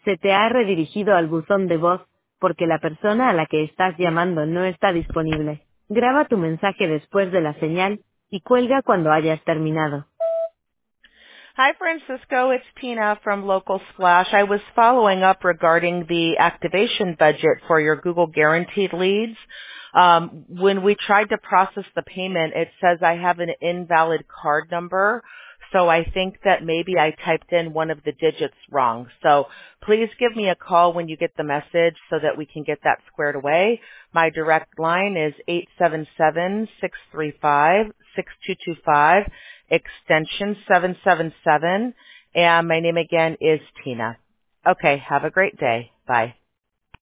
Se te ha redirigido al buzón de voz, porque la persona a la que estás llamando no está disponible. Graba tu mensaje después de la señal, y cuelga cuando hayas terminado. Hi, Francisco. It's Tina from Local Splash. I was following up regarding the activation budget for your Google Guaranteed leads. When we tried to process the payment, it says I have an invalid card number. So I think that maybe I typed in one of the digits wrong. So please give me a call when you get the message so that we can get that squared away. My direct line is 877-635-6225, extension 777, and my name again is Tina. Okay, have a great day. Bye.